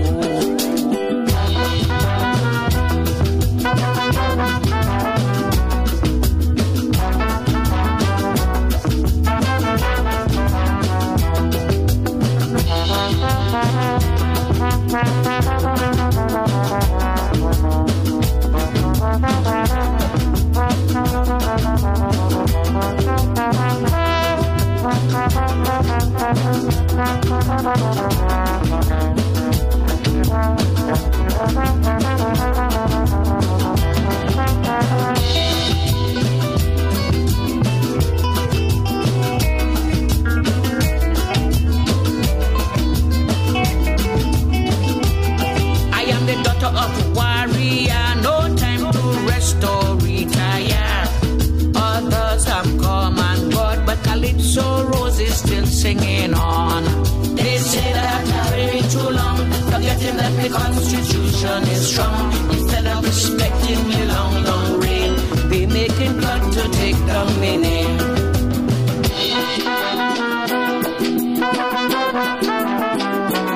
Singing on. They say that I reign too long, forgetting that the constitution is strong. Instead of respecting me long, long reign, they making blood to take down my name.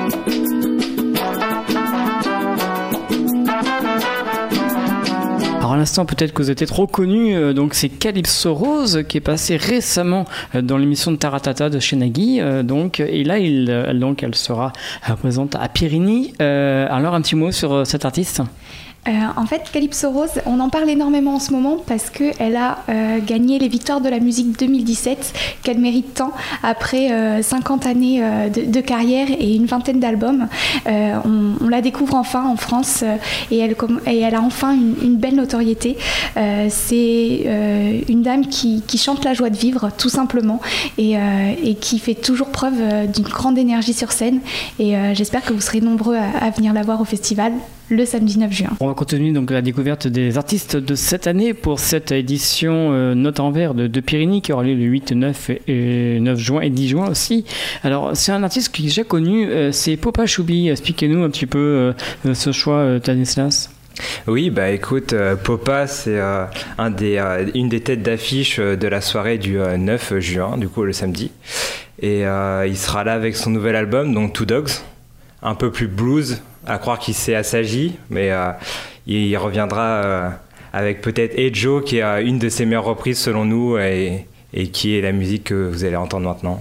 Alors à l'instant, peut-être que vous êtes trop connu, donc c'est Calypso Rose qui est passé récemment dans l'émission de Taratata de chez Nagui, et là elle sera présente à Périgny. Alors un petit mot sur cette artiste. En fait, Calypso Rose, on en parle énormément en ce moment parce qu'elle a gagné les Victoires de la musique 2017 qu'elle mérite tant après 50 années de carrière et une vingtaine d'albums. On la découvre enfin en France et elle a enfin une belle notoriété. C'est une dame qui chante la joie de vivre tout simplement et qui fait toujours preuve d'une grande énergie sur scène. Et j'espère que vous serez nombreux à venir la voir au festival le samedi 9 juin. On va continuer donc la découverte des artistes de cette année pour cette édition Note en Vert de Périgny qui aura lieu le 8, 9 et 9 juin et 10 juin aussi. Alors c'est un artiste qui est déjà connu, c'est Popa Choubi. Expliquez-nous un petit peu ce choix, Stanislas. Oui, bah écoute, Popa, c'est une des têtes d'affiche de la soirée du 9 juin, du coup le samedi. Et il sera là avec son nouvel album, donc Two Dogs, un peu plus blues, à croire qu'il s'est assagi, mais il reviendra avec peut-être Hey Joe, qui est une de ses meilleures reprises selon nous, et qui est la musique que vous allez entendre maintenant.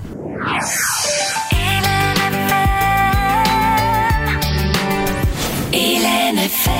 Hélène FM.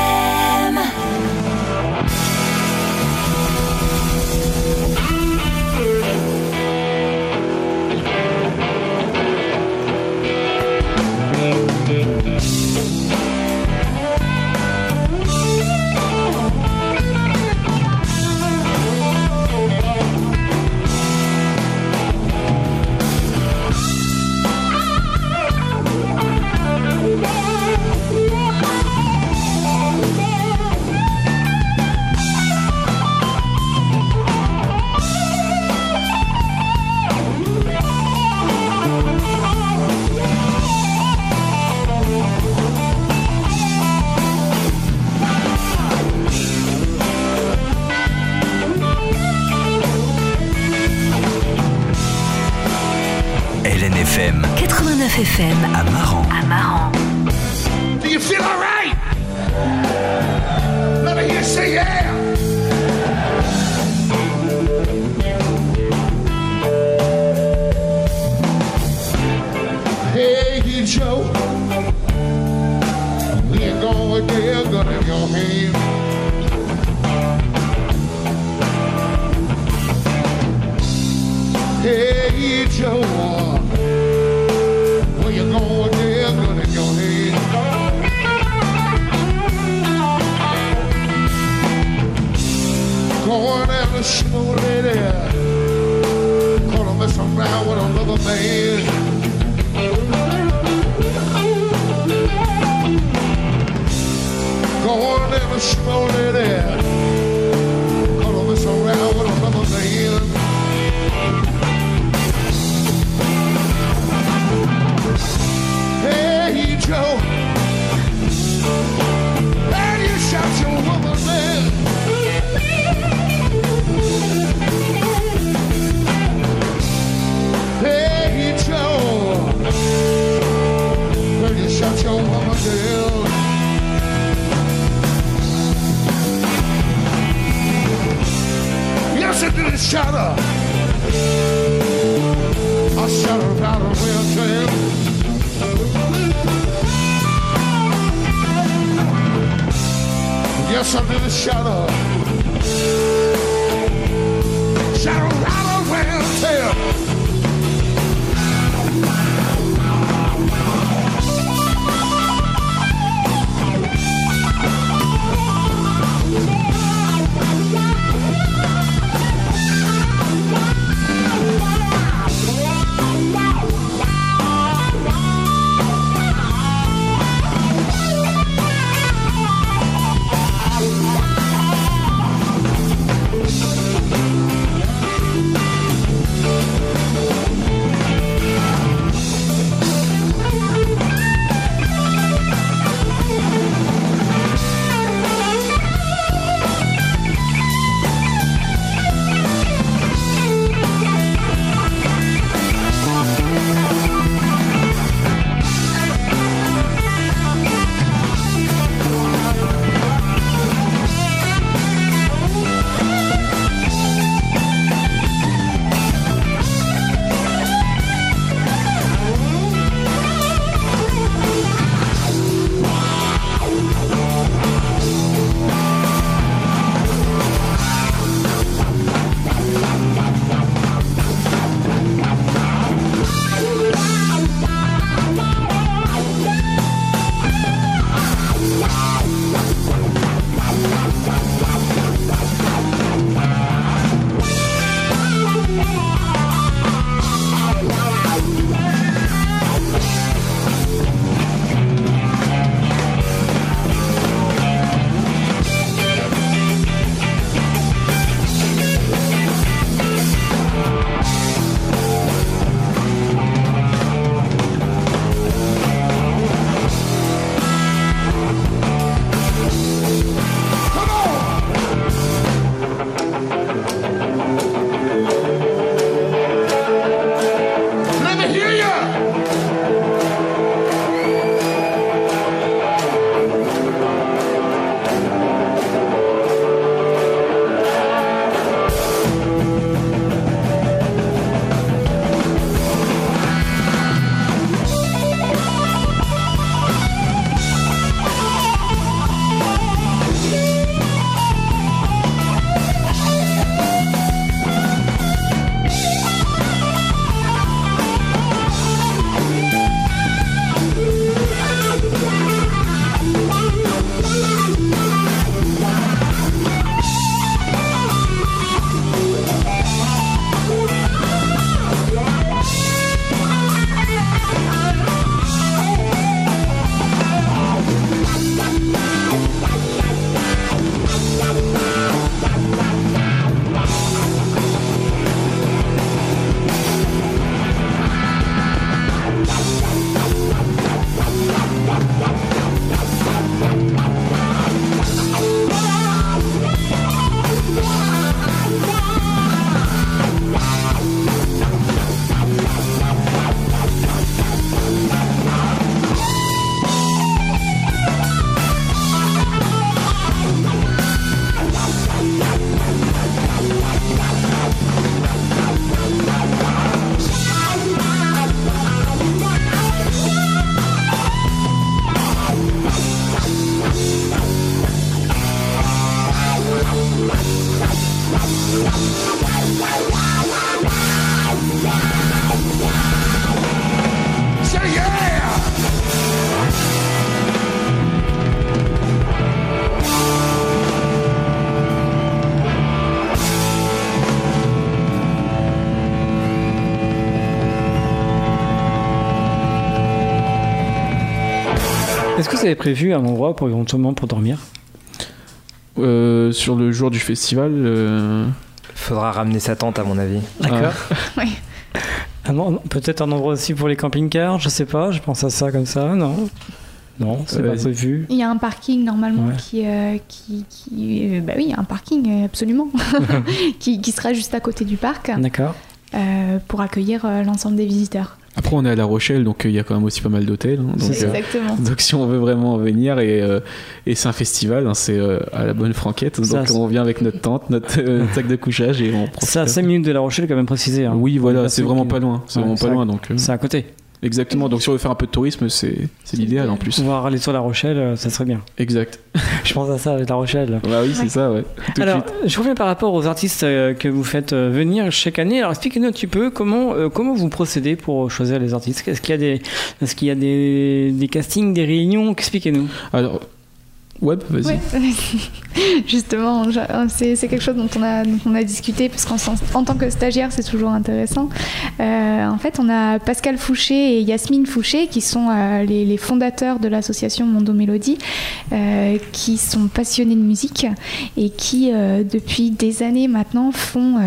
LNFM 89 FM à Maran. Do you feel all right? Let me hear you say yeah. Hey, Joe, we ain't gonna get good in your hand. Hey, Joe, where you gonna get good in your head? Going down the slow lady, gonna mess around with another man. Going down the slow lady, gonna mess around with another man. Hey, Joe, and you shot your woman man. Hey, Joe, and you shot your woman down. Yes, I did shot her. I shot her out of wheelchair. Yes, I'm in the shadow. Shadow right around there. Est-ce que vous avez prévu un endroit pour éventuellement pour dormir? Sur le jour du festival, faudra ramener sa tente à mon avis. D'accord. Oui. Peut-être un endroit aussi pour les camping-cars, je sais pas, je pense à ça comme ça, non? Non, c'est pas prévu. Il y a un parking normalement qui bah oui, il y a un parking absolument qui sera juste à côté du parc. D'accord. Pour accueillir l'ensemble des visiteurs. Après, on est à La Rochelle, donc il y a quand même aussi pas mal d'hôtels. Hein, donc, exactement. Donc si on veut vraiment venir, et c'est un festival, hein, c'est à la bonne franquette. Donc on vient avec notre tente, notre sac de couchage et on profite. C'est à 5 minutes de La Rochelle, quand même précisé. Hein. Oui, voilà, c'est vraiment pas loin. C'est vraiment pas loin. Donc, c'est à côté. Exactement, donc si on veut faire un peu de tourisme, c'est l'idéal en plus. Pouvoir aller sur La Rochelle, ça serait bien. Exact. Je pense à ça avec La Rochelle. Bah oui, c'est ça, ouais. Alors, je reviens par rapport aux artistes que vous faites venir chaque année. Alors, expliquez-nous un petit peu comment vous procédez pour choisir les artistes. Est-ce qu'il y a des castings, des réunions? Expliquez-nous. Alors, ouais, vas-y. Ouais. Justement, c'est quelque chose dont on a discuté parce qu'en tant que stagiaire, c'est toujours intéressant. En fait, on a Pascal Fouché et Yasmine Fouché qui sont les fondateurs de l'association Mondo Mélodie, qui sont passionnés de musique et qui, depuis des années maintenant, font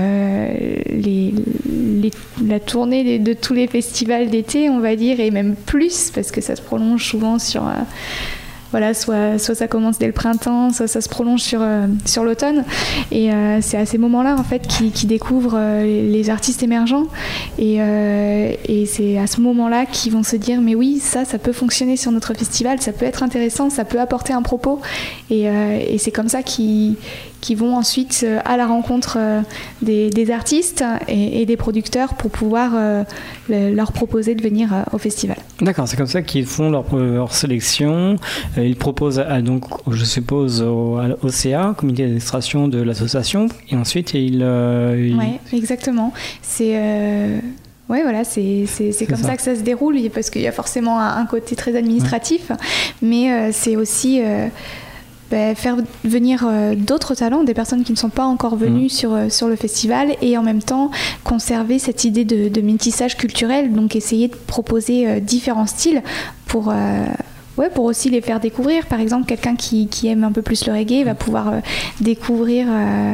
la tournée de tous les festivals d'été, on va dire, et même plus parce que ça se prolonge souvent sur... Voilà, soit ça commence dès le printemps, soit ça se prolonge sur l'automne. Et c'est à ces moments-là, en fait, qu'ils découvrent les artistes émergents. Et c'est à ce moment-là qu'ils vont se dire, mais oui, ça peut fonctionner sur notre festival, ça peut être intéressant, ça peut apporter un propos. Et c'est comme ça qu'ils vont ensuite à la rencontre des artistes et des producteurs pour pouvoir leur proposer de venir au festival. D'accord, c'est comme ça qu'ils font leur sélection. Ils proposent donc, je suppose, au CA, comité d'administration de l'association, et ensuite ils... Oui, exactement. C'est... Ouais, voilà, c'est comme ça que ça se déroule, parce qu'il y a forcément un côté très administratif, mais c'est aussi... faire venir d'autres talents, des personnes qui ne sont pas encore venues sur le festival, et en même temps conserver cette idée de métissage culturel, donc essayer de proposer différents styles pour aussi les faire découvrir. Par exemple, quelqu'un qui aime un peu plus le reggae va pouvoir découvrir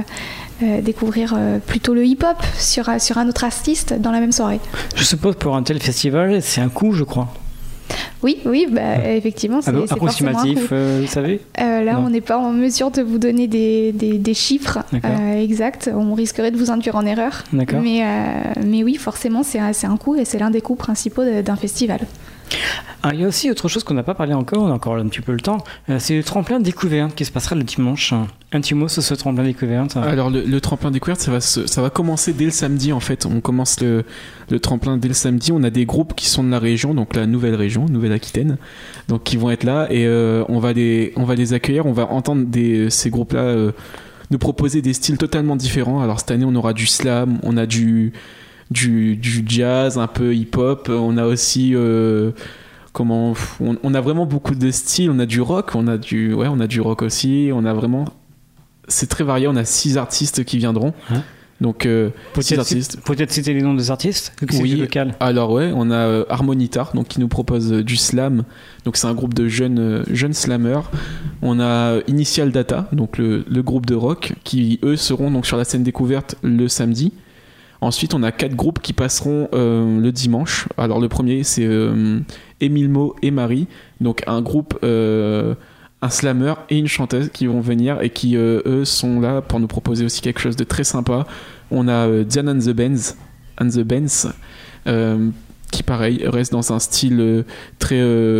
plutôt le hip-hop sur un autre artiste dans la même soirée. Je suppose pour un tel festival, c'est un coût, je crois. Oui, effectivement, c'est approximatif, vous savez. Là, on n'est pas en mesure de vous donner des chiffres exacts. On risquerait de vous induire en erreur. D'accord. Mais oui, forcément, c'est un coût, et c'est l'un des coûts principaux d'un festival. Il y a aussi autre chose qu'on n'a pas parlé encore, on a encore un petit peu le temps, c'est le tremplin découverte qui se passera le dimanche. Un petit mot sur ce tremplin découverte. Alors le tremplin découverte, ça va commencer dès le samedi en fait. On commence le tremplin dès le samedi. On a des groupes qui sont de la région, donc la nouvelle région, Nouvelle-Aquitaine, donc qui vont être là, et on va les accueillir. On va entendre ces groupes-là nous proposer des styles totalement différents. Alors cette année, on aura du slam, on a du jazz, un peu hip-hop, on a aussi on a vraiment beaucoup de styles. On a du rock, on a du rock aussi, on a vraiment, c'est très varié. On a 6 artistes qui viendront. Donc peut-être citer les noms des artistes. Oui, local. Alors on a Harmonitar, donc qui nous propose du slam, donc c'est un groupe de jeunes slammers. On a Initial Data, donc le groupe de rock, qui eux seront donc sur la scène découverte le samedi. Ensuite, on a 4 groupes qui passeront le dimanche. Alors le premier, c'est Émile Mo et Marie, donc un groupe, un slammer et une chanteuse qui vont venir et qui eux sont là pour nous proposer aussi quelque chose de très sympa. On a Diane and the Benz, qui pareil reste dans un style très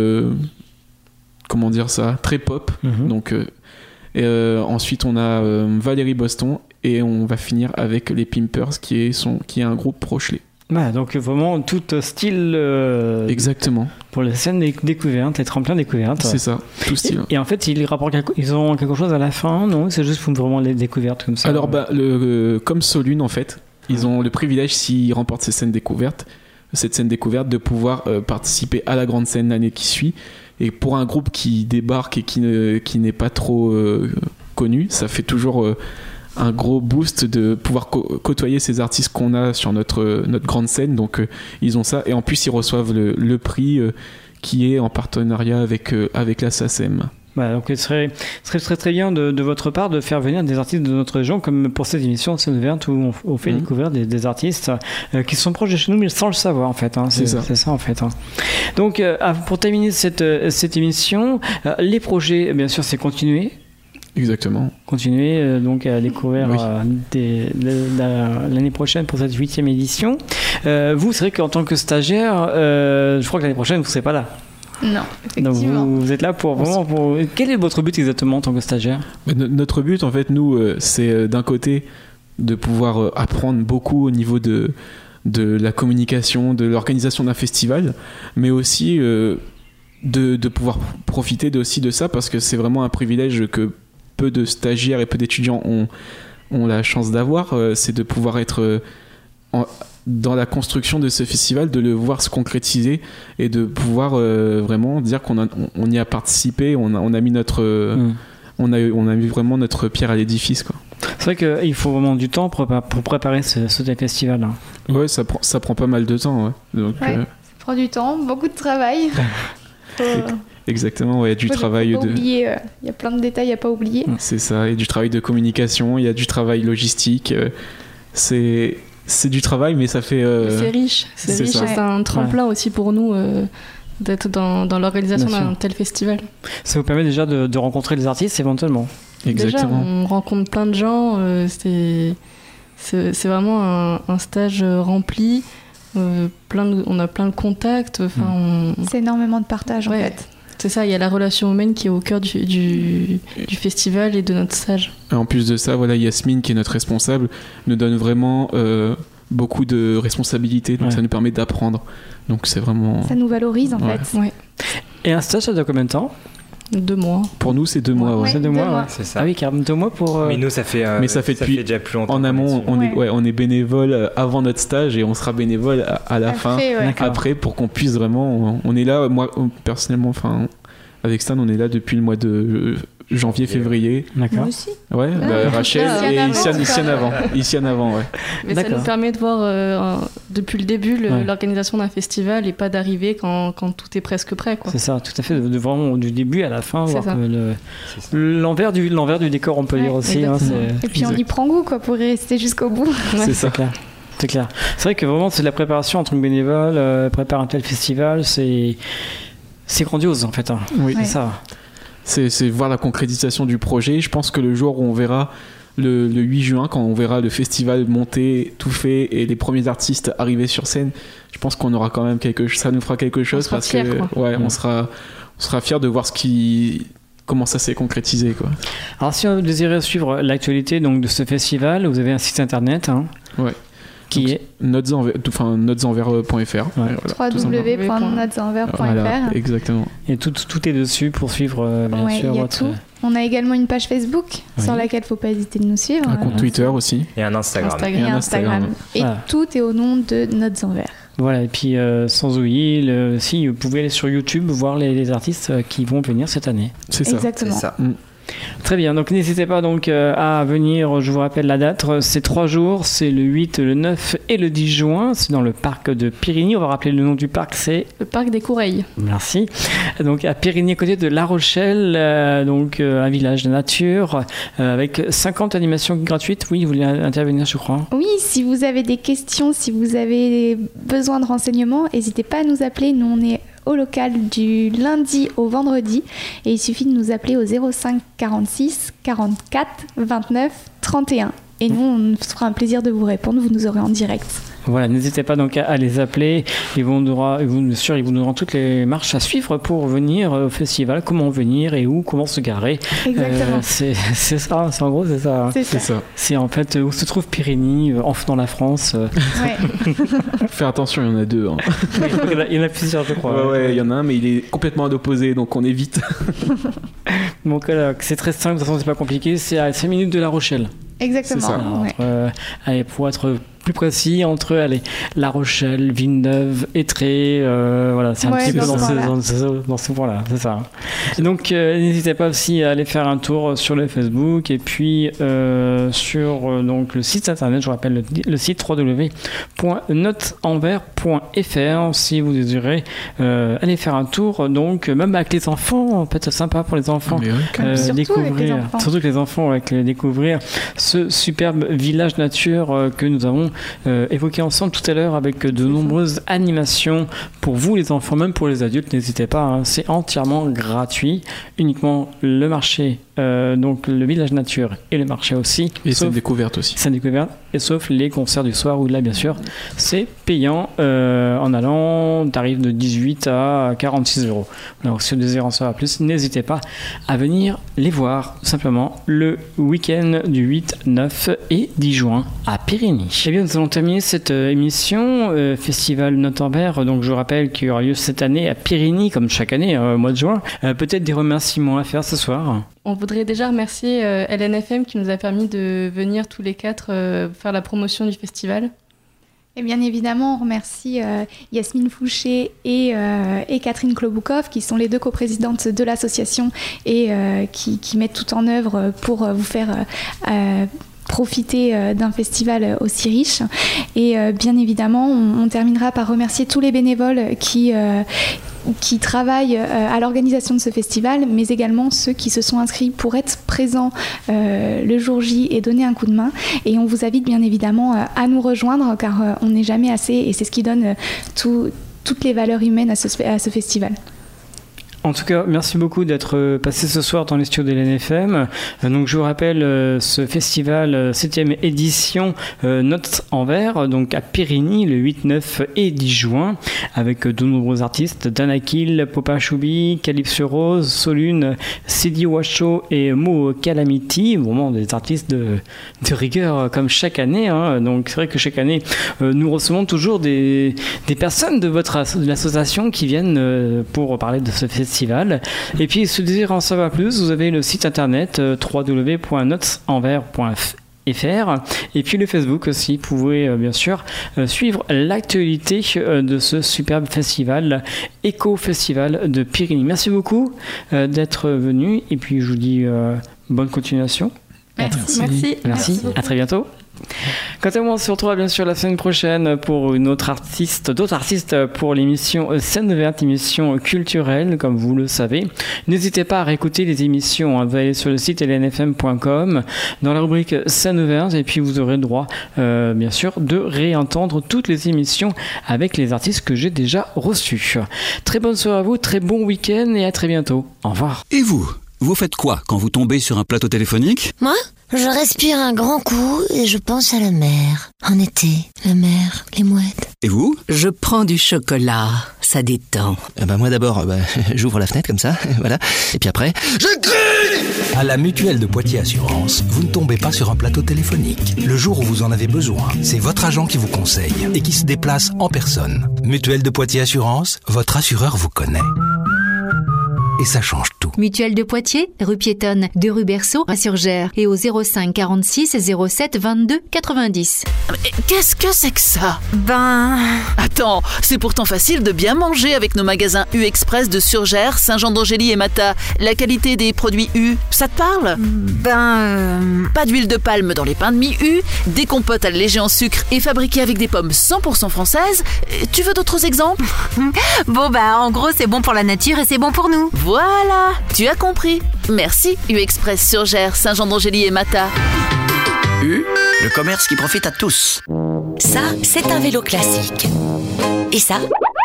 très pop. Donc ensuite on a Valérie Boston, et on va finir avec les Pimpers qui est un groupe Rochelet. Donc vraiment tout style exactement pour la scène découverte, les tremplins découvertes. C'est ça, tout style. Et en fait ils ont quelque chose à la fin, non? C'est juste vraiment les découvertes comme ça. Alors comme Solune en fait, ils ont le privilège, s'ils remportent cette scène découverte, de pouvoir participer à la grande scène l'année qui suit. Et pour un groupe qui débarque et qui n'est pas trop connu, ça fait toujours un gros boost de pouvoir côtoyer ces artistes qu'on a sur notre grande scène. Donc ils ont ça, et en plus ils reçoivent le prix qui est en partenariat avec la SACEM. Donc ce serait très bien de votre part de faire venir des artistes de notre région, comme pour cette émission Scène Ouverte où on fait découvrir des artistes qui sont proches de chez nous mais sans le savoir en fait. C'est ça en fait. Donc pour terminer cette émission, les projets bien sûr c'est continuer. Exactement. Continuer donc à découvrir l'année prochaine pour cette 8e édition. Vous, c'est vrai qu'en tant que stagiaire, je crois que l'année prochaine vous ne serez pas là. Non, effectivement. Donc vous êtes là pour vraiment Quel est votre but exactement en tant que stagiaire ? Notre but, en fait, nous, c'est d'un côté de pouvoir apprendre beaucoup au niveau de la communication, de l'organisation d'un festival, mais aussi de pouvoir profiter aussi de ça, parce que c'est vraiment un privilège que peu de stagiaires et peu d'étudiants ont la chance d'avoir, c'est de pouvoir être dans la construction de ce festival, de le voir se concrétiser et de pouvoir vraiment dire qu'on y a participé, on a mis on a mis vraiment notre pierre à l'édifice, quoi. C'est vrai qu'il faut vraiment du temps pour préparer ce festival là. Ouais, ça prend pas mal de temps, ouais. Donc, ça prend du temps, beaucoup de travail. Exactement, il y a du travail il y a plein de détails à pas oublier. C'est ça, il y a du travail de communication, il y a du travail logistique, c'est du travail, mais ça fait... C'est riche, c'est un tremplin aussi pour nous d'être dans l'organisation d'un tel festival. Ça vous permet déjà de rencontrer les artistes éventuellement. Exactement. Déjà, on rencontre plein de gens, c'est vraiment un stage rempli, on a plein de contacts. C'est énormément de partage en fait. C'est ça, il y a la relation humaine qui est au cœur du festival et de notre stage. Et en plus de ça, Yasmine, qui est notre responsable, nous donne vraiment beaucoup de responsabilités, donc ça nous permet d'apprendre. Donc c'est vraiment... Ça nous valorise en fait. Ouais. Et un stage, ça dure combien de temps ? 2 mois. Pour nous, c'est 2 mois. Ouais. C'est 2 mois. C'est ça. Ah oui, carrément 2 mois pour... Mais nous, ça fait depuis déjà plus longtemps. En amont, on est bénévole avant notre stage et on sera bénévole à la fin, après, pour qu'on puisse vraiment... On est là, moi, personnellement, avec Stan, on est là depuis le mois de janvier-février. D'accord. Moi aussi. Ouais, Rachel et Iciane avant, ouais. Mais ça nous permet de voir depuis le début l'organisation d'un festival et pas d'arriver quand tout est presque prêt, quoi. C'est ça, tout à fait, de vraiment du début à la fin, voir l'envers du décor, on peut dire aussi. Et puis on y prend goût, quoi, pour y rester jusqu'au bout. C'est ça. C'est clair. C'est vrai que vraiment, c'est de la préparation en tant que bénévole, préparer un tel festival, c'est grandiose en fait. Oui, c'est ça. C'est voir la concrétisation du projet. Je pense que le jour où on verra le 8 juin, quand on verra le festival monter, tout fait, et les premiers artistes arriver sur scène, je pense qu'on aura quand même ça nous fera quelque chose, parce que on sera fiers de voir comment ça s'est concrétisé, quoi. Alors si vous désirez suivre l'actualité donc de ce festival, vous avez un site internet. Qui est notesenvers.fr. www.notesenvers.fr. Voilà, exactement. Et tout est dessus pour suivre bien sûr votre... tout. On a également une page Facebook sur laquelle il ne faut pas hésiter de nous suivre. Un compte Twitter aussi. Et un Instagram. Et tout est au nom de Notes Envers. Voilà, et puis sans oublier, si vous pouvez aller sur YouTube voir les artistes qui vont venir cette année. C'est ça. Exactement. C'est ça. Très bien, donc n'hésitez pas donc à venir, je vous rappelle la date, c'est 3 jours, c'est le 8, le 9 et le 10 juin, c'est dans le parc de Périgny, on va rappeler le nom du parc, c'est... Le parc des Coureilles. Merci. Donc à Périgny, à côté de La Rochelle, donc un village de nature, avec 50 animations gratuites. Oui, vous voulez intervenir, je crois. Oui, si vous avez des questions, si vous avez besoin de renseignements, n'hésitez pas à nous appeler, nous on est au local du lundi au vendredi et il suffit de nous appeler au 05 46 44 29 31 et nous on se fera un plaisir de vous répondre, vous nous aurez en direct. Voilà, n'hésitez pas donc à les appeler. Ils vous donneront toutes les marches à suivre pour venir au festival, comment venir et où, comment se garer. Exactement. C'est ça, en gros, c'est ça. C'est ça. C'est en fait où se trouve Périgny, dans la France. Fais attention, il y en a 2. Hein. Il y en a plusieurs, je crois. Ouais, il y en a un, mais il est complètement à l'opposé, donc on évite. Donc c'est très simple, de toute façon, c'est pas compliqué. C'est à 5 minutes de La Rochelle. Exactement. C'est ça. Pour être plus précis entre La Rochelle, Villeneuve, Étré, voilà, c'est un petit peu dans ce point-là, c'est ça. Et donc n'hésitez pas aussi à aller faire un tour sur le Facebook et puis sur donc le site internet, je vous rappelle le site www.notesenvers.fr si vous désirez aller faire un tour, donc même avec les enfants, peut-être sympa pour les enfants, découvrir, surtout que les enfants, découvrir ce superbe village nature que nous avons évoqué ensemble tout à l'heure avec de nombreuses animations pour vous les enfants, même pour les adultes, n'hésitez pas, hein, c'est entièrement gratuit, uniquement le marché, donc le village nature et le marché aussi. Et scène découverte aussi. Scène découverte, et sauf les concerts du soir où là bien sûr c'est payant en allant tarif de 18 à 46 €. Alors si vous désirez en savoir plus, n'hésitez pas à venir les voir simplement le week-end du 8, 9 et 10 juin à Périgny. Et bien nous allons terminer cette émission Festival Note-en-Vert, donc je rappelle qu'il y aura lieu cette année à Périgny comme chaque année au mois de juin. Peut-être des remerciements à faire ce soir. On voudrait déjà remercier LNFM qui nous a permis de venir tous les 4 faire la promotion du festival. Et bien évidemment, on remercie Yasmine Fouché et Catherine Kloboukov, qui sont les 2 coprésidentes de l'association et qui mettent tout en œuvre pour vous faire profiter d'un festival aussi riche. Et bien évidemment, on terminera par remercier tous les bénévoles qui travaillent à l'organisation de ce festival, mais également ceux qui se sont inscrits pour être présents le jour J et donner un coup de main. Et on vous invite bien évidemment à nous rejoindre, car on n'est jamais assez, et c'est ce qui donne toutes les valeurs humaines à ce festival. En tout cas, merci beaucoup d'être passé ce soir dans les studios de l'NFM. Donc, je vous rappelle ce festival 7e édition Note-en-Vert, donc à Périgny, le 8, 9 et 10 juin, avec de nombreux artistes, Danakil, Popa Choubi, Calypso Rose, Solune, Sidi Washo et Mo Calamity, vraiment des artistes de rigueur comme chaque année. Hein. Donc, c'est vrai que chaque année, nous recevons toujours des personnes de l'association qui viennent pour parler de ce festival. Et puis, si vous désirez en savoir plus, vous avez le site internet www.notesenvers.fr et puis le Facebook aussi. Vous pouvez bien sûr suivre l'actualité de ce superbe festival, Éco-Festival de Périgny. Merci beaucoup d'être venu et puis je vous dis bonne continuation. Merci. À très bientôt. Quant à moi, on se retrouve bien sûr la semaine prochaine pour d'autres artistes pour l'émission Scène Verte, émission culturelle, comme vous le savez. N'hésitez pas à réécouter les émissions, hein. Vous allez sur le site lnfm.com dans la rubrique Scène Verte et puis vous aurez le droit, bien sûr, de réentendre toutes les émissions avec les artistes que j'ai déjà reçus. Très bonne soirée à vous, très bon week-end et à très bientôt. Au revoir. Et vous faites quoi quand vous tombez sur un plateau téléphonique ? Moi ? Je respire un grand coup et je pense à la mer. En été, la mer, les mouettes. Et vous ? Je prends du chocolat, ça détend. Moi d'abord, j'ouvre la fenêtre comme ça, voilà. Et puis après, je crie ! À la Mutuelle de Poitiers Assurance, vous ne tombez pas sur un plateau téléphonique. Le jour où vous en avez besoin, c'est votre agent qui vous conseille et qui se déplace en personne. Mutuelle de Poitiers Assurance, votre assureur vous connaît. Et ça change tout. Mutuelle de Poitiers, rue piétonne de rue Berceau à Surgères et au 05 46 07 22 90. Qu'est-ce que c'est que ça ? Attends, c'est pourtant facile de bien manger avec nos magasins U-Express de Surgères, Saint-Jean-d'Angély et Mata. La qualité des produits U, ça te parle ? Pas d'huile de palme dans les pains de mie U, des compotes allégées en sucre et fabriquées avec des pommes 100% françaises. Tu veux d'autres exemples ? En gros, c'est bon pour la nature et c'est bon pour nous. Voilà, tu as compris. Merci U-Express Surgères, Saint-Jean-d'Angély et Mata. U, le commerce qui profite à tous. Ça, c'est un vélo classique. Et ça,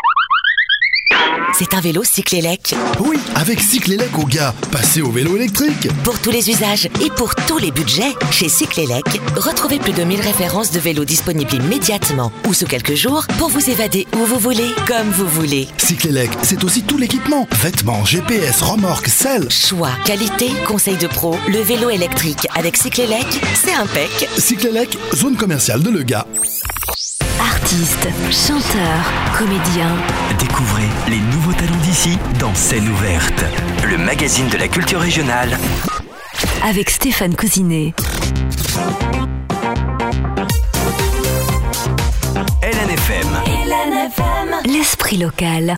c'est un vélo Cyclélec. Oui, avec Cyclélec au gars, passez au vélo électrique. Pour tous les usages et pour tous les budgets, chez Cyclélec, retrouvez plus de 1000 références de vélos disponibles immédiatement ou sous quelques jours pour vous évader où vous voulez, comme vous voulez. Cyclélec, c'est aussi tout l'équipement. Vêtements, GPS, remorques, selles. Choix, qualité, conseil de pro, le vélo électrique avec Cyclélec, c'est impec. Cyclélec, zone commerciale de Le Gars. Artistes, chanteurs, comédiens. Découvrez les nouveaux talents d'ici dans Scène Ouverte, le magazine de la culture régionale. Avec Stéphane Cousinet. FM. L'esprit local.